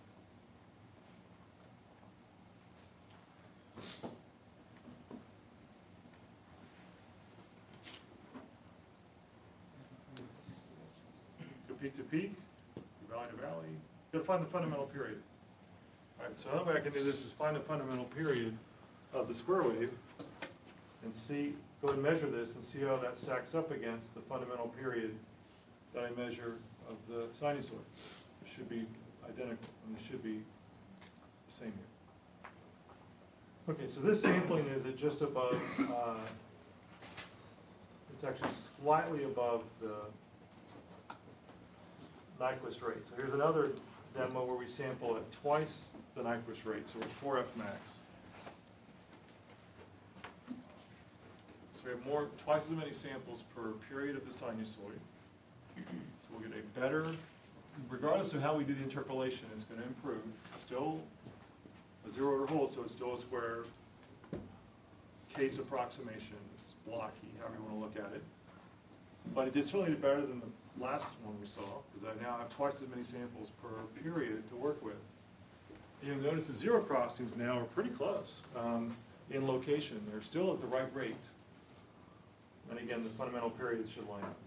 Go peak to peak, valley to valley. You gotta find the fundamental period. All right, so another way I can do this is find the fundamental period of the square wave and see, go and measure this and see how that stacks up against the fundamental period that I measure of the sinusoid. It should be identical, and it should be the same here. Okay, so this sampling is at just above, uh, it's actually slightly above the Nyquist rate. So here's another demo where we sample at twice the Nyquist rate, so we're four F max. So we have more, twice as many samples per period of the sinusoid. So we'll get a better, regardless of how we do the interpolation, it's going to improve. Still a zero order hole, so it's still a square case approximation. It's blocky, however you want to look at it. But it did certainly do better than the last one we saw, because I now have twice as many samples per period to work with. And you'll notice the zero crossings now are pretty close um, in location. They're still at the right rate. And again, the fundamental periods should line up.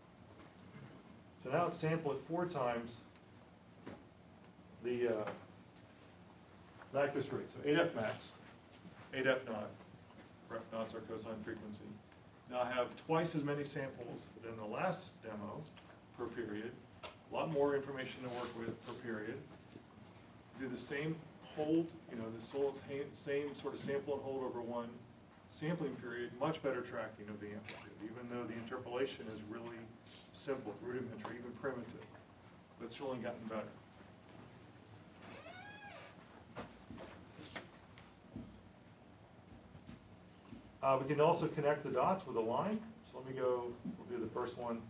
So now it's sampled at four times the uh, Nyquist rate. So eight F max, eight F naught, where F naught's our cosine frequency. Now I have twice as many samples than the last demo per period. A lot more information to work with per period. Do the same hold, you know, the same sort of sample and hold over one sampling period, much better tracking of the amplitude, even though the interpolation is really simple, rudimentary, even primitive. But it's only gotten better. Uh, we can also connect the dots with a line. So let me go, we'll do the first one.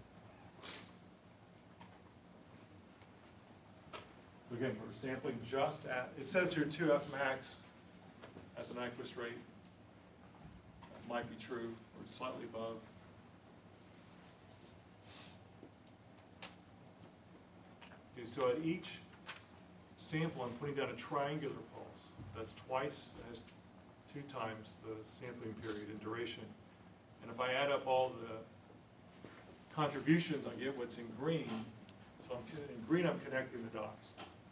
So again, we're sampling just at, it says here two F max at the Nyquist rate. That might be true, or slightly above. Okay, so at each sample, I'm putting down a triangular pulse. That's twice, as two times the sampling period and duration. And if I add up all the contributions, I get what's in green. So I'm, in green, I'm connecting the dots.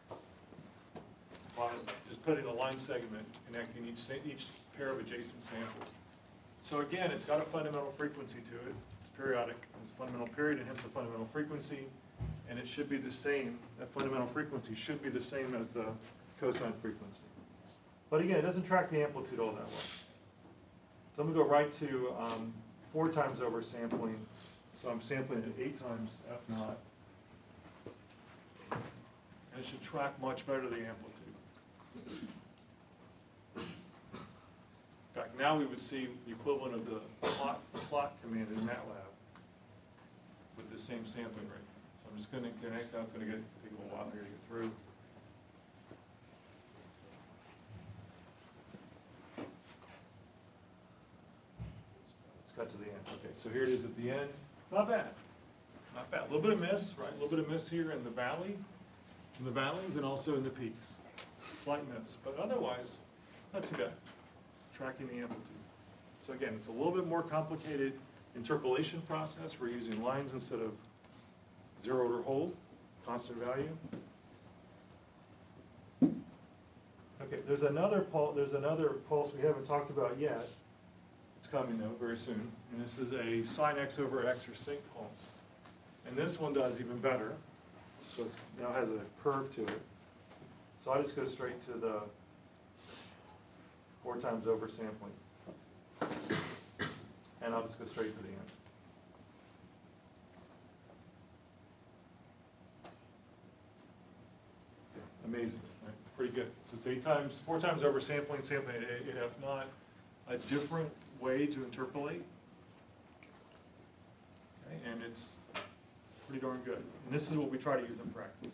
By just putting a line segment connecting each, each pair of adjacent samples. So again, it's got a fundamental frequency to it. It's periodic. It's a fundamental period and hence a fundamental frequency. And it should be the same, that fundamental frequency should be the same as the cosine frequency. But again, it doesn't track the amplitude all that well. So I'm going to go right to um, four times over sampling. So I'm sampling at eight times F naught. And it should track much better the amplitude. In fact, now we would see the equivalent of the plot, plot command in MATLAB with the same sampling rate. So I'm just going to connect. That's going to get take a little while here to get through. Let's cut to the end. Okay, so here it is at the end. Not bad. Not bad. A little bit of mist, right? A little bit of mist here in the valley, in the valleys, and also in the peaks. Slight mist, but otherwise, not too bad. Tracking the amplitude. So again, it's a little bit more complicated interpolation process. We're using lines instead of zero or hold, constant value. Okay, there's another pulse, there's another pulse we haven't talked about yet. It's coming though, very soon. And this is a sine x over x or sync pulse. And this one does even better. So it's now has a curve to it. So I just go straight to the four times over sampling. And I'll just go straight to the end. Amazing, right? Pretty good. So it's eight times, four times over sampling, sampling at eight F naught, a different way to interpolate. Okay, and it's pretty darn good. And this is what we try to use in practice.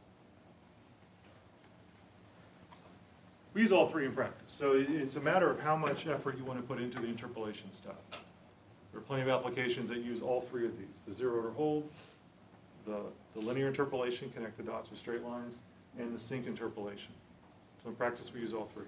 We use all three in practice. So it- it's a matter of how much effort you want to put into the interpolation stuff. There are plenty of applications that use all three of these. The zero order hold, the, the linear interpolation, connect the dots with straight lines, and the sync interpolation. So in practice, we use all three.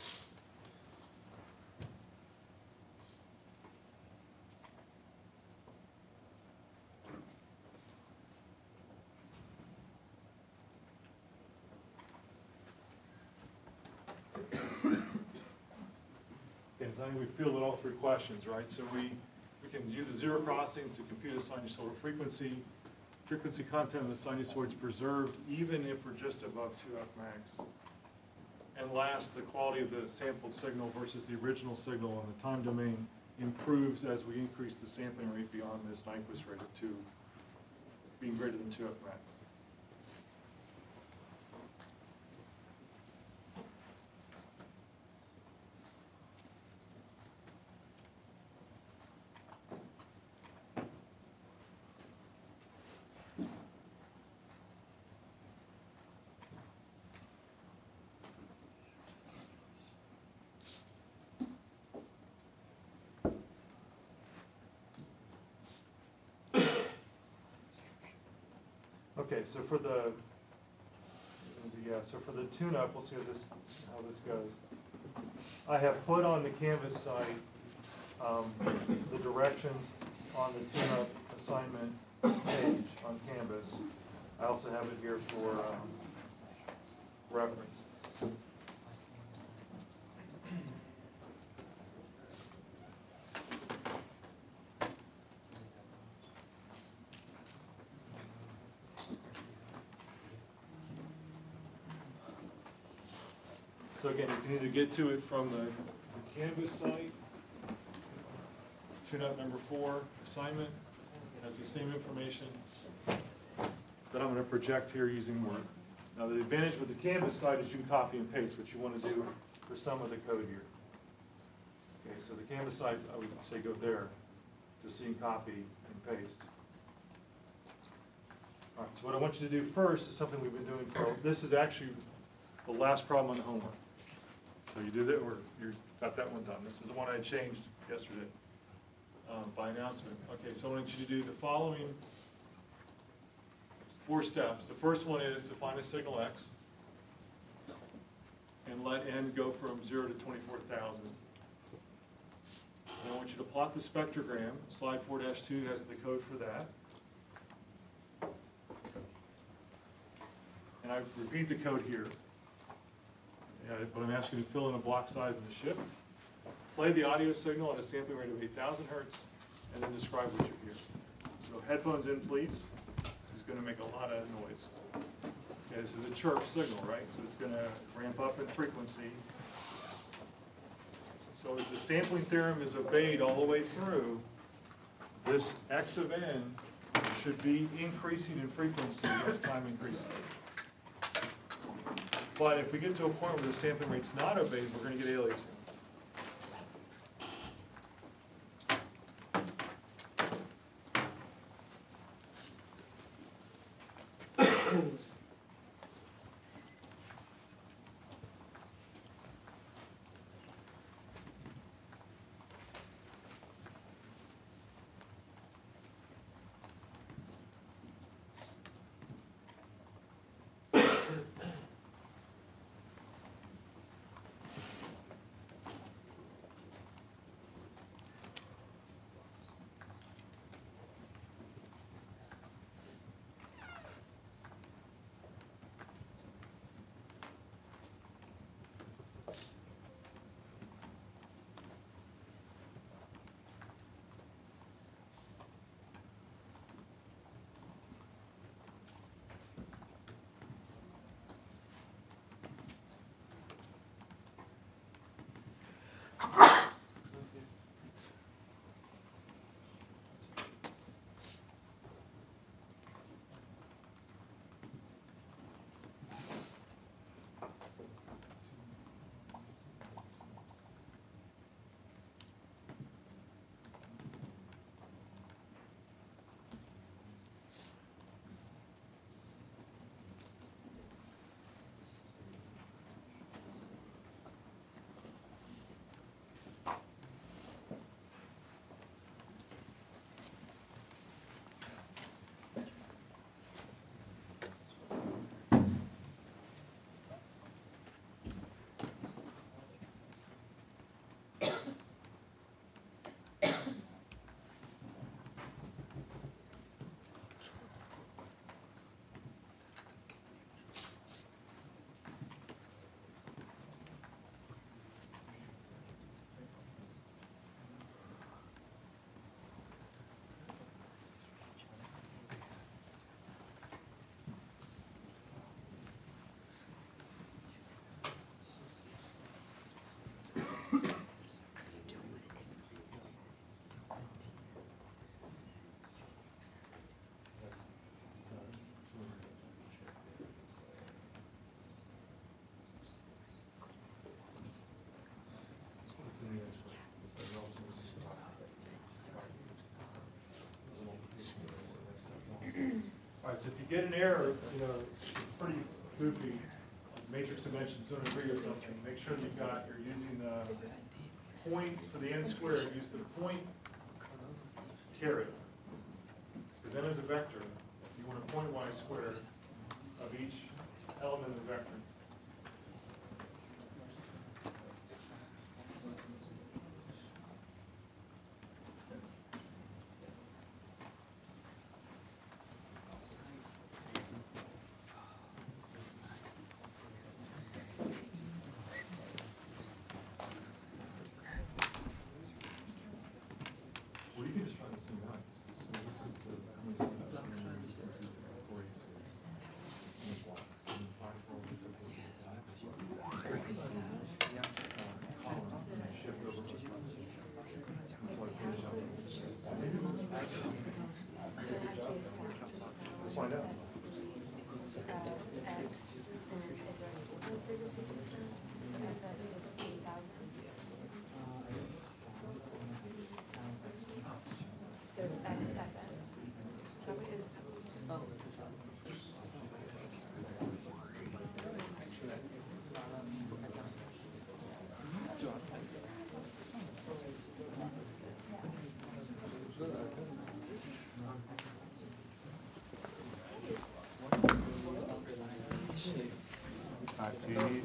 Okay, so I think we fielded all three questions, right? So we, we can use the zero crossings to compute a sinusoidal frequency. Frequency content of the sinusoid is preserved even if we're just above two F max. And last, the quality of the sampled signal versus the original signal in the time domain improves as we increase the sampling rate beyond this Nyquist rate of two, being greater than two F max. Okay, so for the, yeah, so for the tune-up, we'll see how this, how this goes. I have put on the Canvas site um, the directions on the tune-up assignment page on Canvas. I also have it here for um, reference. So again, you can either get to it from the, the Canvas site, tune-up number four assignment, has the same information that I'm going to project here using Word. Now the advantage with the Canvas site is you can copy and paste what you want to do for some of the code here. Okay, so the Canvas site, I would say go there, just so you can copy and paste. All right, so what I want you to do first is something we've been doing for, this is actually the last problem on the homework. So you do that, or you got that one done. This is the one I changed yesterday um, by announcement. Okay, so I want you to do the following four steps. The first one is to find a signal X and let N go from zero to twenty-four thousand. And I want you to plot the spectrogram. Slide four dash two has the code for that. And I repeat the code here. Yeah, but I'm asking you to fill in a block size and the shift. Play the audio signal at a sampling rate of eight thousand hertz, and then describe what you hear. So headphones in, please. This is going to make a lot of noise. Okay, this is a chirp signal, right? So it's going to ramp up in frequency. So if the sampling theorem is obeyed all the way through, this X of N should be increasing in frequency as time increases. But if we get to a point where the sampling rate's not obeyed, we're going to get aliasing. Alright, so if you get an error, you know, it's pretty goofy, matrix dimensions don't agree or something, make sure you've got, you're using the point for the n squared, use the point caret. Because n is a vector, you want a point y squared of each element of the vector. Well, you can just try the same line. So this is the, how many is that? Four, eight, six. And one. And five, four, eight, six, eight, eight, five. Column, and then shift over to the front. That's why I finish up. Maybe we'll- We'll find out. So it's X F S. Is that what it is? Alright, so you need,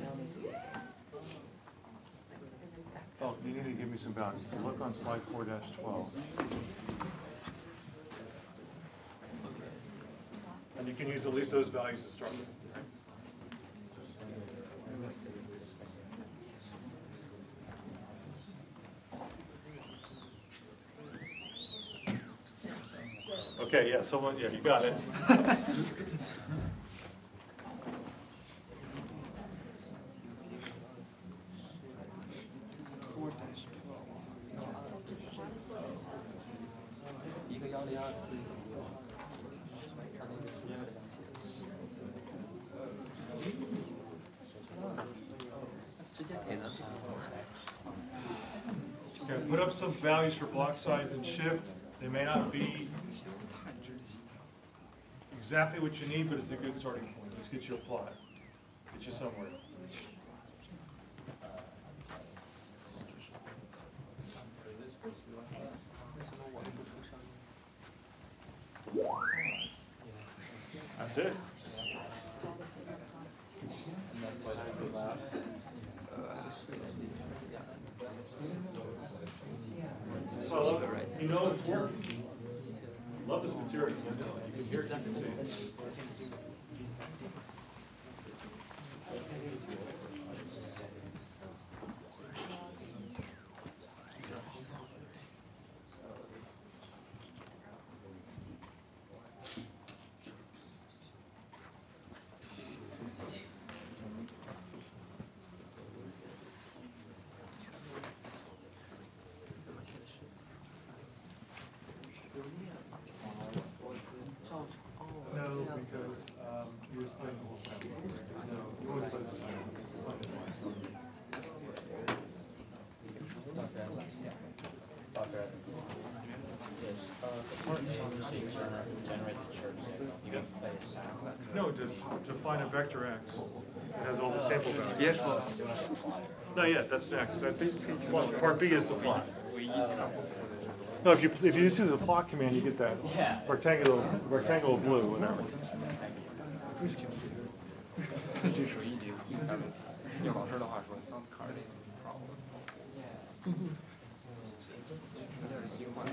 oh, you need to give me some values. So look on slide four dash twelve. And you can use at least those values to start with. Okay, yeah, someone, yeah, you got it. Okay, put up some values for block size and shift. They may not be exactly what you need, but it's a good starting point. Let's get you a plot. Get you somewhere. That's it. So I love it. You know it's working. Love this material. You can hear it, you can see it. No, because um, you're explaining the whole thing. No, you want to put this No, just to find a vector x. It has all the sample values. Yes, well, No, yeah, that's next. That's part B is the plot. No, if you if you just use the plot command, you get that rectangular rectangle blue, whatever. 这属于已经用老师的话说 ，sound card is the problem。有点习惯。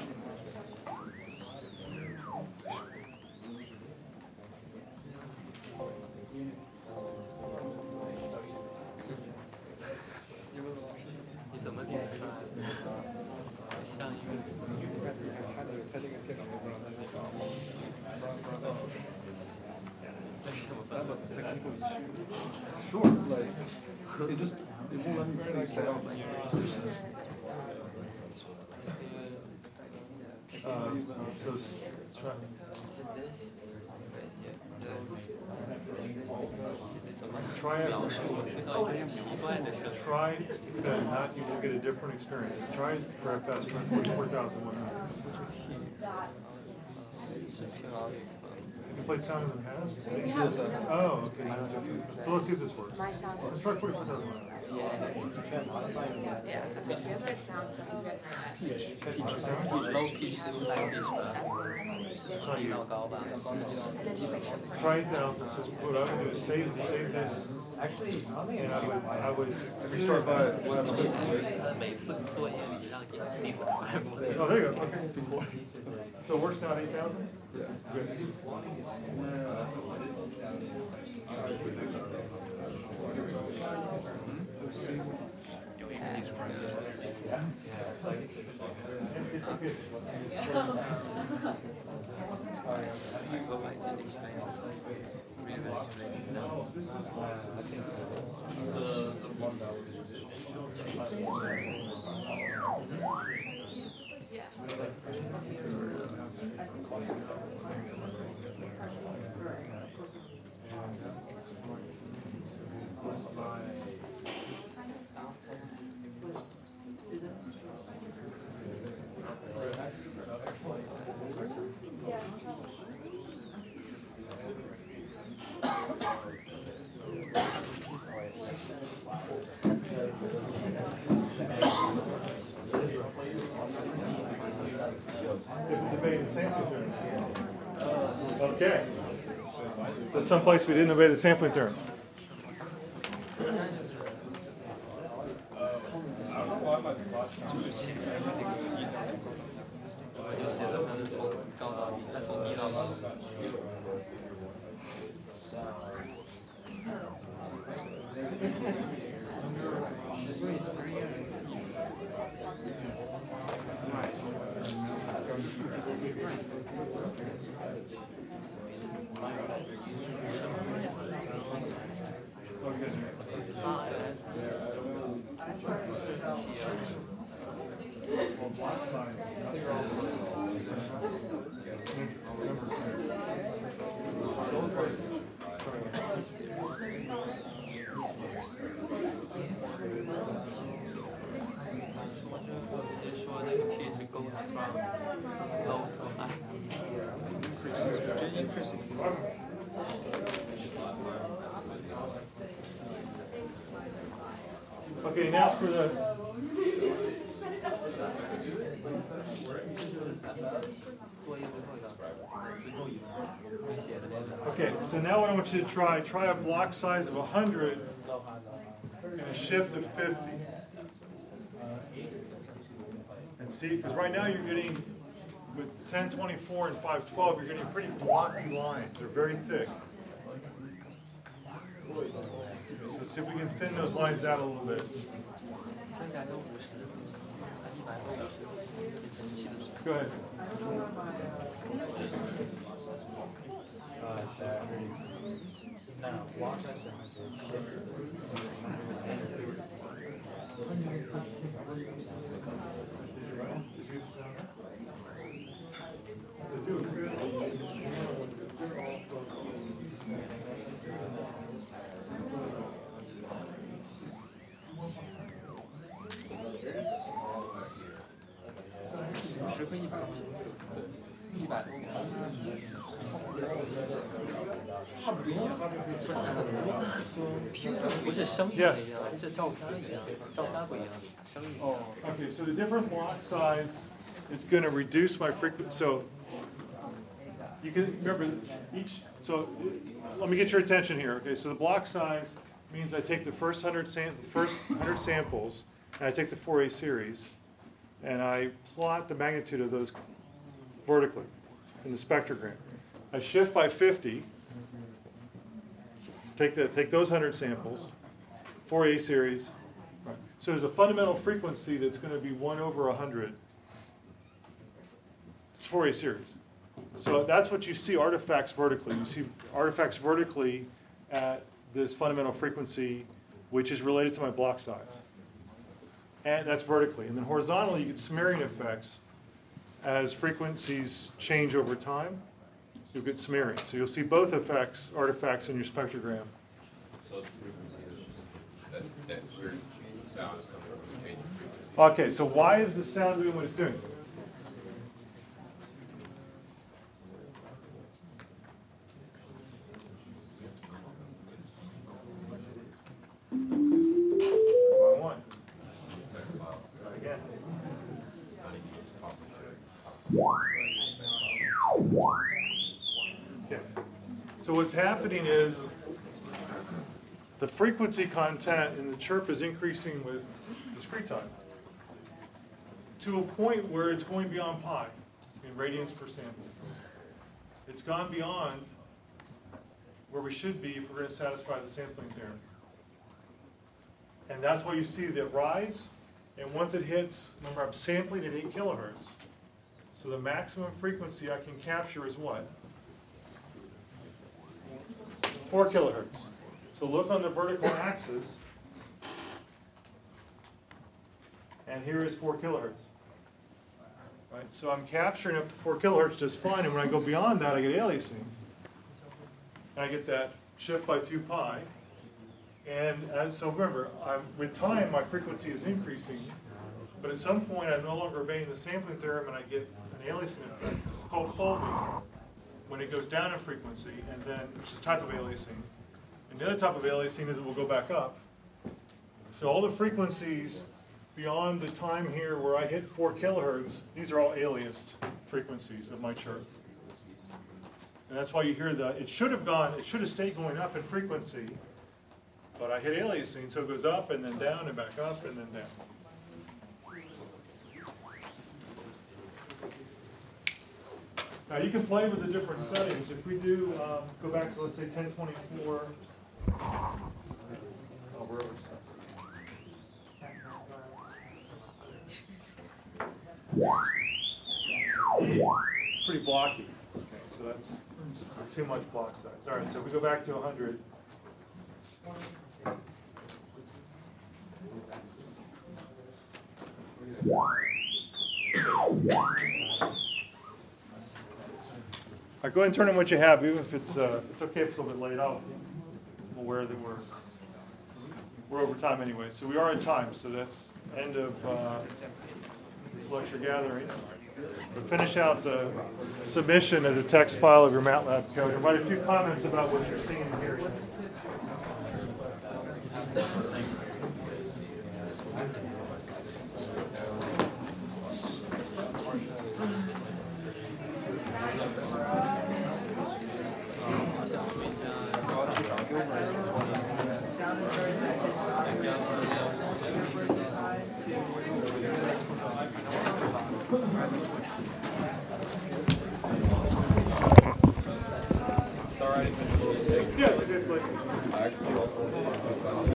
你怎么点上？像一个，他这个他这个电脑都不让他那个。 Sure. Like, it just, it won't let me play sound. Um, so s- try, try it. Try that, not you will get a different experience. Try it for F S forty-four thousand one hundred. played sound in the past? So we have. Oh, okay. Well, let's see if this works. My sound Let's system. try forty percent. Yeah, okay, so we have our sound stuff is good for that. low pitch 是不 high pitch 吧？ How you 闹高吧？ And then just make sure. try eight thousand. So what I would do is save, save this. And I would, I would Restart by what happened? 呃，每次作业里让你 describe Oh, there you go, okay. So it works now at eight thousand? Good. It's good. If it's obeying the sampling term. Okay. So someplace we didn't obey the sampling term. 就写的它是从高到低，它从低到高。就说那个 pitch goes from low to high。 Okay, now for the, 作业最后的最后一个你写的那个。 okay, so now what I want you to try, try a block size of one hundred and a shift of fifty. And see, because right now you're getting, with ten twenty-four and five twelve, you're getting pretty blocky lines. They're very thick. So see if we can thin those lines out a little bit. 真假都五十，一百都五十。 Go ahead. Yes. Okay, so the different block size is going to reduce my frequency. So you can remember each. So let me get your attention here. Okay, so the block size means I take the first hundred sam first hundred samples, and I take the four A series, and I plot the magnitude of those vertically in the spectrogram. I shift by fifty. Take the take those hundred samples, four A series. Right. So there's a fundamental frequency that's going to be one over a hundred. It's four A series. So that's what you see artifacts vertically. You see artifacts vertically at this fundamental frequency, which is related to my block size. And that's vertically. And then horizontally, you get smearing effects as frequencies change over time. You'll get smearing. So you'll see both effects, artifacts in your spectrogram. So the frequency is, that, that weird sound is coming from the change of frequency. Okay, so why is the sound doing what it's doing? again. Not even just talk to shit. Okay. So what's happening is the frequency content in the chirp is increasing with discrete time to a point where it's going beyond pi in radians per sample. It's gone beyond where we should be if we're going to satisfy the sampling theorem. And that's why you see that rise, and once it hits, remember I'm sampling at eight kilohertz. So the maximum frequency I can capture is what? Four kilohertz. So look on the vertical axis, and here is four kilohertz. Right, so I'm capturing up to four kilohertz just fine, and when I go beyond that, I get aliasing. And I get that shift by two pi. And, and so remember, I'm, with time, my frequency is increasing, but at some point, I'm no longer obeying the sampling theorem, and I get an aliasing effect. This is called folding, when it goes down in frequency, and then, which is a type of aliasing. And the other type of aliasing is it will go back up. So all the frequencies beyond the time here where I hit four kilohertz, these are all aliased frequencies of my chart. And that's why you hear the, it should have gone, it should have stayed going up in frequency, but I hit aliasing, so it goes up and then down and back up and then down. Now you can play with the different settings. If we do, um, go back to let's say ten twenty-four. Oh, where was It's pretty blocky. Okay, so that's too much block size. All right, so if we go back to one hundred. All right, go ahead and turn in what you have, even if it's uh, it's okay if it's a little bit late. I'll I'm aware that we're we're over time anyway. So we are in time. So that's end of uh, this lecture gathering. But finish out the submission as a text file of your MATLAB code and write a few comments about what you're seeing and hearing. Yeah, it's like